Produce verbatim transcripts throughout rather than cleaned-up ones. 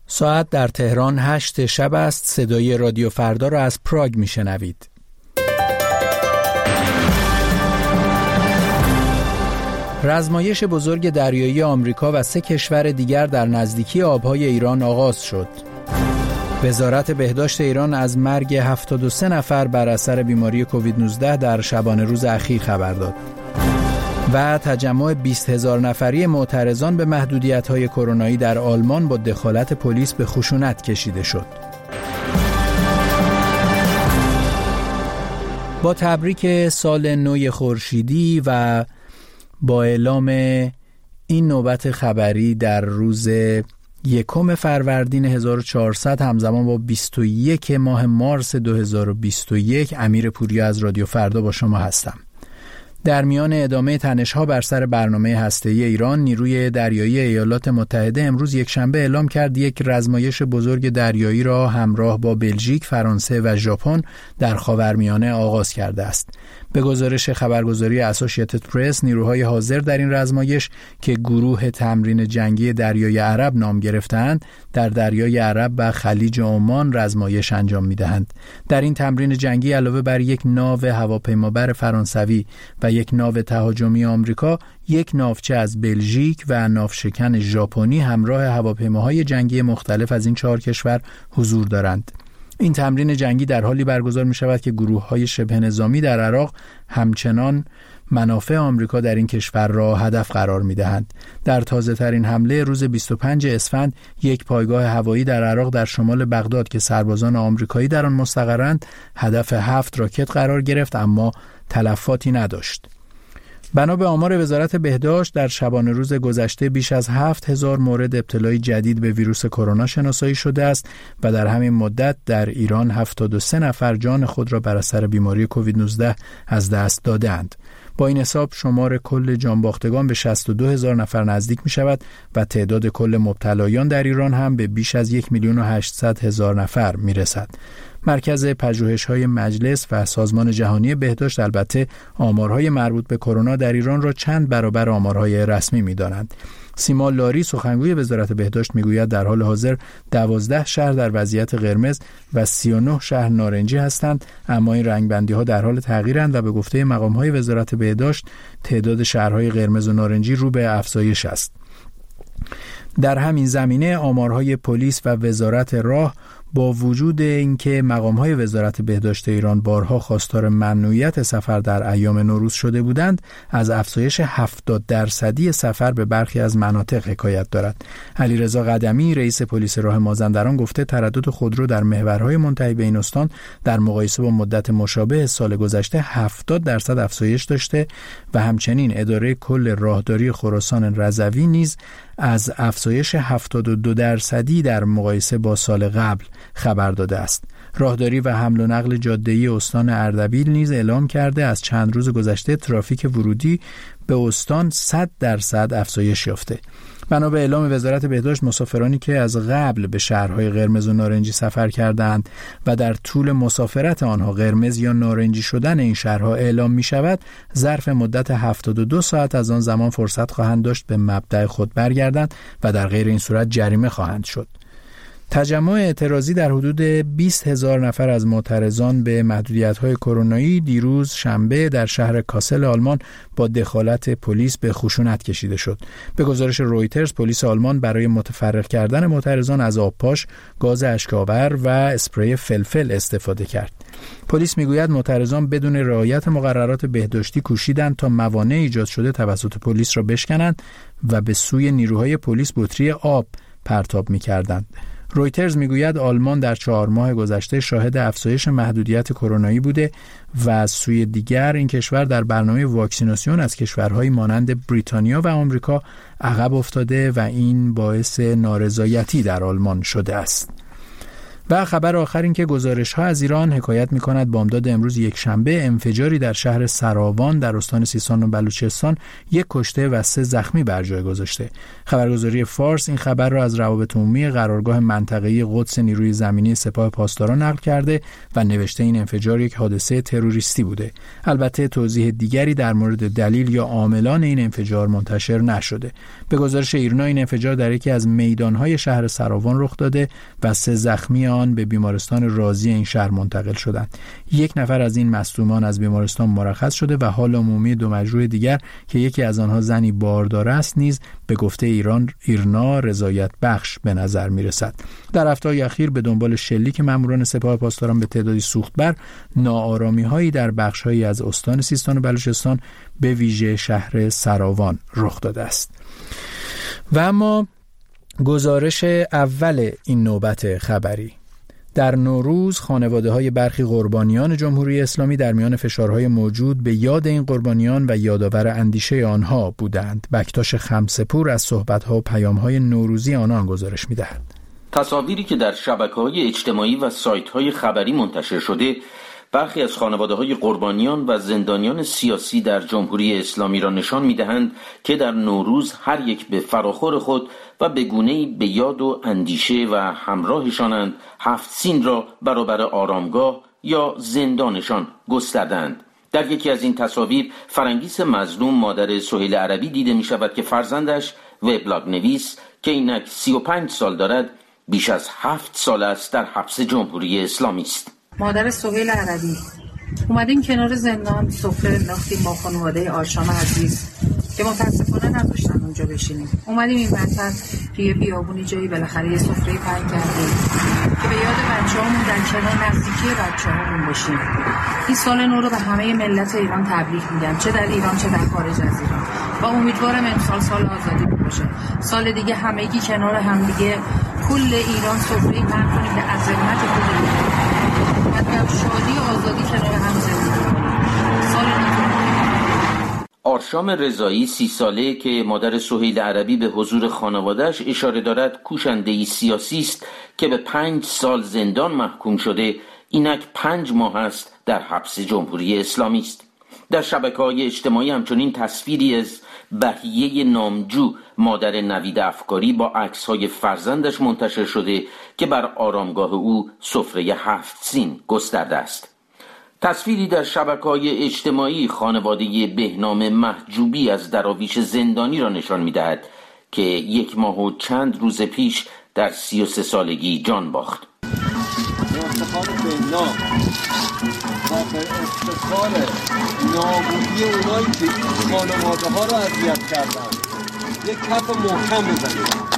ساعت در تهران هشت شب است. صدای رادیو فردا را از پراگ میشنوید. رزمایش بزرگ دریایی آمریکا و سه کشور دیگر در نزدیکی آبهای ایران آغاز شد. وزارت بهداشت ایران از مرگ هفتاد و سه نفر بر اثر بیماری کووید نوزده در شبانه روز اخیر خبر داد. و تجمع بیست هزار نفری معترضان به محدودیت‌های کرونایی در آلمان با دخالت پلیس به خشونت کشیده شد. با تبریک سال نو خورشیدی و با اعلام این نوبت خبری در روز یکم فروردین هزار و چهارصد همزمان با بیست و یک ماه مارس دو هزار و بیست و یک، امیر پوریا از رادیو فردا با شما هستم. در میان ادامه تنش‌ها بر سر برنامه هسته‌ای ایران، نیروی دریایی ایالات متحده امروز یکشنبه اعلام کرد یک رزمایش بزرگ دریایی را همراه با بلژیک، فرانسه و ژاپن در خاورمیانه آغاز کرده است. به گزارش خبرگزاری اسوسییتد پرس، نیروهای حاضر در این رزمایش که گروه تمرین جنگی دریای عرب نام گرفته‌اند، در دریای عرب و خلیج عمان رزمایش انجام می‌دهند. در این تمرین جنگی علاوه بر یک ناو هواپیمابر فرانسوی و یک ناو تهاجمی آمریکا، یک ناوچه از بلژیک و ناوشکن ژاپنی همراه هواپیماهای جنگی مختلف از این چهار کشور حضور دارند. این تمرین جنگی در حالی برگزار می شود که گروه‌های شبه نظامی در عراق همچنان منافع آمریکا در این کشور را هدف قرار می دهند. در تازه ترین حمله روز بیست و پنجم اسفند، یک پایگاه هوایی در عراق در شمال بغداد که سربازان آمریکایی در آن مستقرند، هدف هفت راکت قرار گرفت اما تلفاتی نداشت. بنا به آمار وزارت بهداشت، در شبانه روز گذشته بیش از هفت هزار مورد ابتلای جدید به ویروس کرونا شناسایی شده است و در همین مدت در ایران هفتاد و سه نفر جان خود را بر اثر بیماری کووید نوزده از دست دادند. با این حساب شمار کل جانباختگان به شصت و دو هزار نفر نزدیک می شود و تعداد کل مبتلایان در ایران هم به بیش از یک میلیون و هشتصد هزار نفر می رسد. مرکز پژوهش‌های مجلس و سازمان جهانی بهداشت البته آمارهای مربوط به کرونا در ایران را چند برابر آمارهای رسمی می‌دانند. سیما لاری سخنگوی وزارت بهداشت میگوید در حال حاضر دوازده شهر در وضعیت قرمز و سی و نه شهر نارنجی هستند، اما این رنگبندی‌ها در حال تغییرند و به گفته مقام‌های وزارت بهداشت تعداد شهرهای قرمز و نارنجی رو به افزایش است. در همین زمینه آمارهای پلیس و وزارت راه با وجود اینکه مقام‌های وزارت بهداشت ایران بارها خواستار ممنوعیت سفر در ایام نوروز شده بودند، از افزایش هفتاد درصدی سفر به برخی از مناطق حکایت دارد. علیرضا قدمی رئیس پلیس راه مازندران گفته تردد خودرو در محورهای منتهی به این استان در مقایسه با مدت مشابه سال گذشته هفتاد درصد افزایش داشته و همچنین اداره کل راهداری خراسان رضوی نیز از افزایش هفتاد و دو درصدی در مقایسه با سال قبل خبر داده است. راهداری و حمل و نقل جاده‌ای استان اردبیل نیز اعلام کرده از چند روز گذشته ترافیک ورودی به استان صد درصد افزایش یافته. بنا به اعلام وزارت بهداشت، مسافرانی که از قبل به شهرهای قرمز و نارنجی سفر کردند و در طول مسافرت آنها قرمز یا نارنجی شدن این شهرها اعلام می شود، ظرف مدت هفتاد و دو ساعت از آن زمان فرصت خواهند داشت به مبدأ خود برگردند و در غیر این صورت جریمه خواهند شد. تجمع اعتراضی در حدود بیست هزار نفر از معترضان به محدودیت‌های کرونایی دیروز شنبه در شهر کاسل آلمان با دخالت پلیس به خشونت کشیده شد. به گزارش رویترز، پلیس آلمان برای متفرق کردن معترضان از آبپاش، گاز اشک‌آور و اسپری فلفل استفاده کرد. پلیس میگوید معترضان بدون رعایت مقررات بهداشتی کوشیدند تا موانع ایجاد شده توسط پلیس را بشکنند و به سوی نیروهای پلیس بطری آب پرتاب می‌کردند. رویترز میگوید آلمان در چهار ماه گذشته شاهد افزایش محدودیت کرونایی بوده و از سوی دیگر این کشور در برنامه واکسیناسیون از کشورهای مانند بریتانیا و آمریکا عقب افتاده و این باعث نارضایتی در آلمان شده است. و خبر آخر این که گزارش‌ها از ایران حکایت می‌کند بامداد امروز یک شنبه انفجاری در شهر سراوان در استان سیستان و بلوچستان یک کشته و سه زخمی بر جای گذاشته. خبرگزاری فارس این خبر را از روابط عمومی قرارگاه منطقه‌ای قدس نیروی زمینی سپاه پاسداران نقل کرده و نوشته این انفجار یک حادثه تروریستی بوده. البته توضیح دیگری در مورد دلیل یا عاملان این انفجار منتشر نشده. به گزارش ایرنا این انفجار در یکی از میدان‌های شهر سراوان رخ داده و سه زخمی آن به بیمارستان رازی این شهر منتقل شدند. یک نفر از این مصدومان از بیمارستان مرخص شده و حال عمومی دو مجروح دیگر که یکی از آنها زنی باردار است نیز به گفته ایران ایرنا رضایت بخش به نظر می‌رسد. در هفته‌های اخیر به دنبال شلیک ماموران سپاه پاسداران به تعدادی سوختبر، ناآرامی‌هایی در بخش‌هایی از استان سیستان و بلوچستان به ویژه شهر سراوان رخ داده است. و اما گزارش اول این نوبت خبری. در نوروز خانواده‌های برخی قربانیان جمهوری اسلامی در میان فشارهای موجود به یاد این قربانیان و یادآور اندیشه آنها بودند. بکتاش خمسه‌پور از صحبت‌ها و پیام‌های نوروزی آنان گزارش می‌دهد. تصاویری که در شبکه‌های اجتماعی و سایت‌های خبری منتشر شده برخی از خانواده‌های قربانیان و زندانیان سیاسی در جمهوری اسلامی را نشان می‌دهند که در نوروز هر یک به فراخور خود و به گونه‌ای به یاد و اندیشه و همراهشانند هفت سین را برابر آرامگاه یا زندانشان گستردند. در یکی از این تصاویر فرنگیس مظلوم مادر سهیل عربی دیده می‌شود که فرزندش وبلاگ نویس که اینک سی و پنج سال دارد بیش از هفت سال است در حبس جمهوری اسلامی است. مادر سهیل عربی اومدیم کنار زندان سفره انداختیم با خانواده آرشام عزیز که متاسفانه نذاشتن اونجا بشینیم. اومدیم این وطن توی بیابونی جایی بالاخره یه سفره پهن کردیم که به یاد بچه‌هامون در کنار نزدیکی بچه‌هامون باشیم. این سال نو رو به همه ملت ایران تبریک میگم، چه در ایران چه در خارج از ایران، و امیدوارم امسال سال آزادی باشه. سال دیگه همگی کنار همدیگه کل ایران سفره پهن کنیم به عظمت کل ایران. شادی و آزادی کنار هم زندگی کنیم. سال آرشام رضایی سی ساله که مادر سهیل عربی به حضور خانواده‌اش اشاره دارد کوشنده‌ای سیاسی است که به پنج سال زندان محکوم شده، اینک پنج ماه است در حبس جمهوری اسلامی است. در شبکه‌های اجتماعی همچنین تصویری از بهیه نامجو مادر نوید افکاری با عکس‌های فرزندش منتشر شده که بر آرامگاه او سفره هفت سین گسترده است. تصویری در شبکه‌های اجتماعی خانواده بهنام محجوبی از دراویش زندانی را نشان می‌دهد که یک ماه و چند روز پیش در سی و سه سالگی جان باخت. افتخار بهنام و به افتخار نابودی اونایی که این خانواده ها را اذیت کردن یک کف محکم بزنید.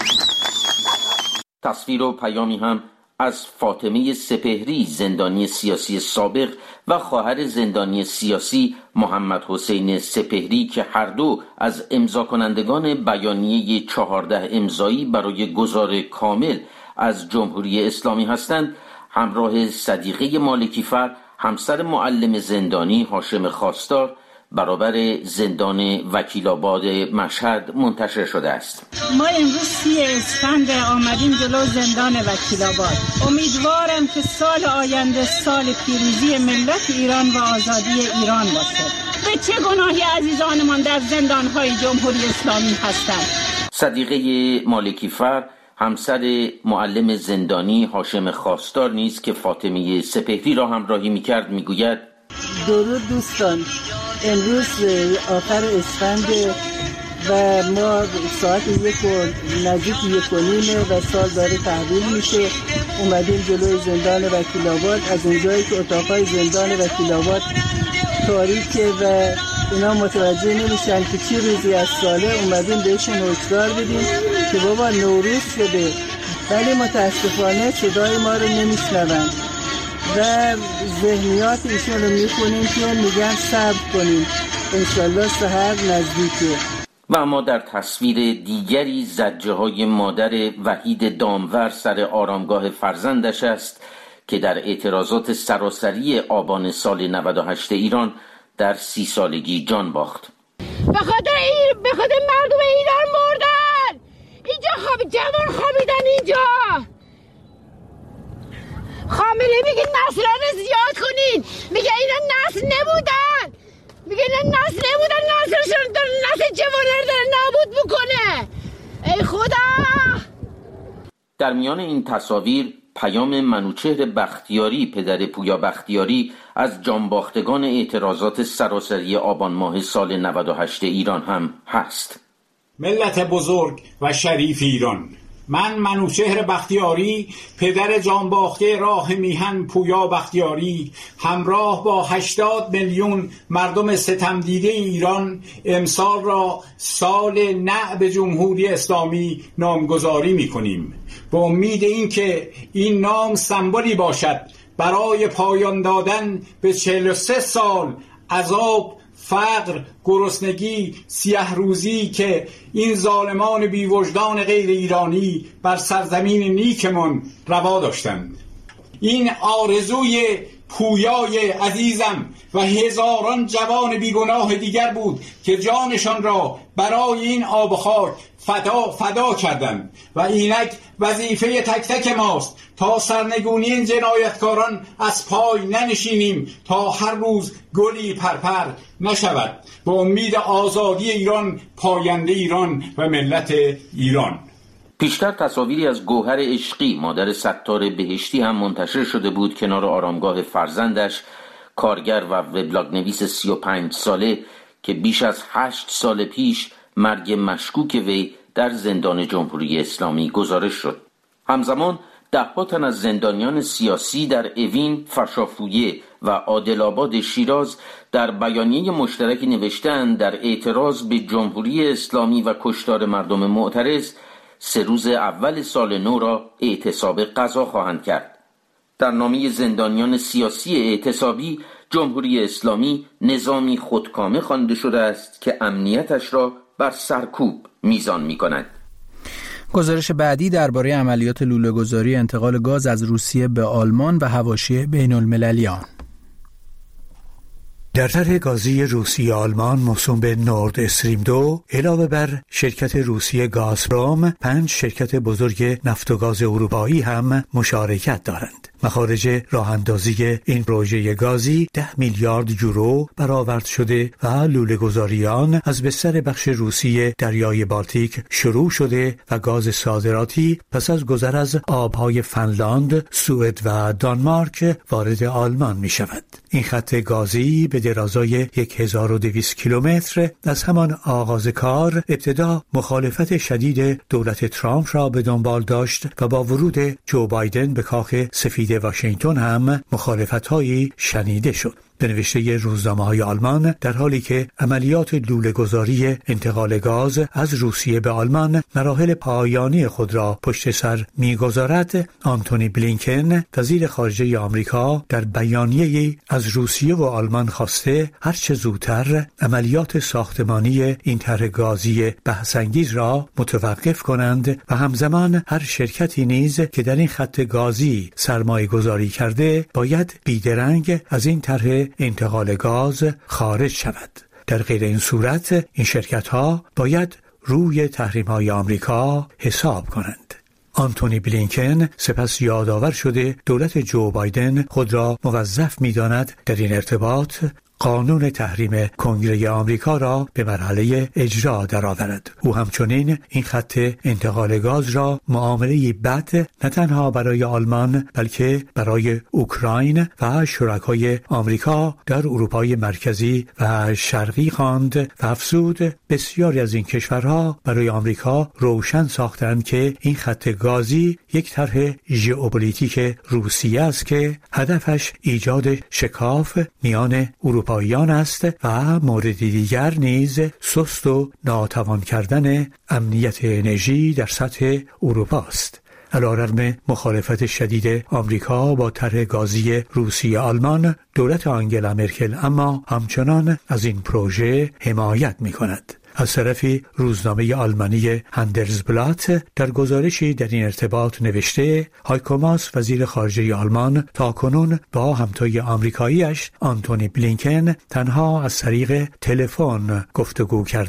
تصویر و پیامی هم از فاطمه سپهری زندانی سیاسی سابق و خواهر زندانی سیاسی محمد حسین سپهری که هر دو از امضا کنندگان بیانیه چهارده امضایی برای گذار کامل از جمهوری اسلامی هستند، همراه صدیقه مالکیفر همسر معلم زندانی هاشم خواستار برابر زندان وکیل‌آباد مشهد منتشر شده است. ما امروز سی اسفند آمدیم جلو زندان وکیل‌آباد. امیدوارم که سال آینده سال پیروزی ملت ایران و آزادی ایران باشه. به چه گناهی عزیزانمان در زندان‌های جمهوری اسلامی هستند؟ صدیقه مالکیفر همسر معلم زندانی هاشم خواستار نیز که فاطمه سپهری را همراهی می‌کرد می‌گوید: درود دوستان، امروز آخر اسفند و ما ساعت یک و نزدیک یک و نیمه و سال داره تحویل میشه. اومدیم جلوی زندان وکیل‌آباد. از اونجایی که اتاقای زندان وکیل‌آباد تاریکه و اینا متوجه نمیشن که چی روزی از ساله، اومدیم بهشون هشدار بدیم که بابا نوروز شده، ولی متاسفانه صدای ما رو نمیشنون و ذهنیات ایشون رو میخونیم که میگن صبر کنیم، انشالله سحر نزدیکه. و اما در تصویر دیگری زجه های مادر وحید دامور سر آرامگاه فرزندش است که در اعتراضات سراسری آبان سال نود و هشت ایران در سی سالگی جان باخت. به خاطر این به خاطر مردم ایران مردن، اینجا خواب جوان خوابیدن، اینجا میگه نسل‌ها رو زیاد کنین، میگه اینا نسل نبودن، میگه اینا نسل نبودن، نسلشون داره نسل جوانه رو داره نابود میکنه. ای خدا. در میان این تصاویر پیام منوچهر بختیاری، پدر پویا بختیاری، از جانباختگان اعتراضات سراسری آبان ماه سال نود و هشت ایران هم هست. ملت بزرگ و شریف ایران، من منوچهر بختیاری، پدر جانباخته راه میهن پویا بختیاری، همراه با هشتاد میلیون مردم ستمدیده ایران امسال را سال نعب جمهوری اسلامی نامگذاری می‌کنیم، با امید اینکه این نام سمبولی باشد برای پایان دادن به چهل و سه سال عذاب، فقر، گرسنگی، سیاه روزی که این ظالمان بی‌وجدان غیر ایرانی بر سرزمین نیکمان روا داشتند. این آرزوی پویای عزیزم و هزاران جوان بیگناه دیگر بود که جانشان را برای این آب و خاک فدا فدا کردند و اینک وظیفه تک تک ماست تا سرنگونی این جنایتکاران از پای ننشینیم تا هر روز گلی پرپر نشود، با امید آزادی ایران، پاینده ایران و ملت ایران. پیشتر تصاویری از گوهر عشقی، مادر ستار بهشتی، هم منتشر شده بود کنار آرامگاه فرزندش، کارگر و وبلاگ نویس سی و پنج ساله که بیش از هشت سال پیش مرگ مشکوک وی در زندان جمهوری اسلامی گزارش شد. همزمان ده‌ها تن از زندانیان سیاسی در اوین، فرشافویه و عادل‌آباد شیراز در بیانیه مشترکی نوشتند در اعتراض به جمهوری اسلامی و کشتار مردم معترض سه روز اول سال نو را اعتصاب غذا خواهند کرد. در نامه زندانیان سیاسی اعتصابی، جمهوری اسلامی نظامی خودکامه خوانده شده است که امنیتش را بر سرکوب میزان می‌کند. گزارش بعدی درباره عملیات لوله‌گذاری انتقال گاز از روسیه به آلمان و حواشی بین المللی آن. در طرح گازی روسیه آلمان موسوم به نورد استریم دو علاوه بر شرکت روسیه گازپروم، پنج شرکت بزرگ نفت و گاز اروپایی هم مشارکت دارند. مخارج راه اندازی این پروژه گازی ده میلیارد یورو برآورد شده و لوله‌گذاریان از بستر بخش روسیه دریای بالتیک شروع شده و گاز صادراتی پس از گذر از آبهای فنلاند، سوئد و دانمارک وارد آلمان می شود. این خط گازی به درازای هزار و دویست کیلومتر از همان آغاز کار ابتدا مخالفت شدید دولت ترامپ را به دنبال داشت و با ورود جو بایدن به کاخ سفید واشنگتن هم مخالفت‌هایی شنیده شد. به نوشته روزنامه‌های آلمان، در حالی که عملیات لوله‌گذاری انتقال گاز از روسیه به آلمان مراحل پایانی خود را پشت سر می‌گذارد، آنتونی بلینکن وزیر خارجه آمریکا در بیانیه‌ای از روسیه و آلمان خواسته هرچه زودتر عملیات ساختمانی این طرح گازی بحث‌انگیز را متوقف کنند و همزمان هر شرکتی نیز که در این خط گازی سرمایه‌گذاری کرده باید بیدرنگ از این طرح انتقال گاز خارج شود. در غیر این صورت این شرکت‌ها باید روی تحریم‌های آمریکا حساب کنند. آنتونی بلینکن سپس یادآور شده دولت جو بایدن خود را موظف می‌داند در این ارتباط قانون تحریم کنگره آمریکا را به مرحله اجرا درآورد. او همچنین این خط انتقال گاز را معامله بد نه تنها برای آلمان بلکه برای اوکراین و شرکای آمریکا در اروپای مرکزی و شرقی خواند و افزود بسیاری از این کشورها برای آمریکا روشن ساختند که این خط گازی یک طرح ژئوپلیتیک روسیه است که هدفش ایجاد شکاف میان اروپا پایان است و مورد دیگر نیز سست و ناتوان کردن امنیت انرژی در سطح اروپا است. علیرغم مخالفت شدید آمریکا با طرح گازی روسیه آلمان، دولت آنگلا مرکل اما همچنان از این پروژه حمایت می‌کند. از طرفی روزنامه آلمانی هندلزبلات در گزارشی در این ارتباط نوشته هایکو ماس وزیر خارجه آلمان تاکنون با همتای آمریکاییش آنتونی بلینکن تنها از طریق تلفن گفتگو کرده.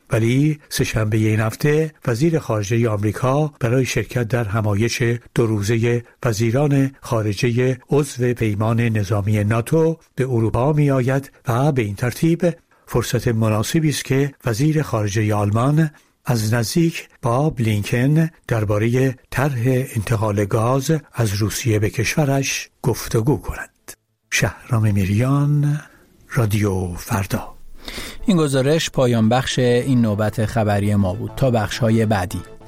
ولی سه‌شنبه این هفته وزیر خارجه آمریکا برای شرکت در همایش دو روزه وزیران خارجه عضو پیمان نظامی ناتو به اروپا می آید و به این ترتیب فرصت مناسبی است که وزیر خارجه آلمان از نزدیک با بلینکن درباره طرح انتقال گاز از روسیه به کشورش گفتگو کند. شهرام میریان، رادیو فردا. این گزارش پایان بخش این نوبت خبری ما بود. تا بخش‌های بعدی.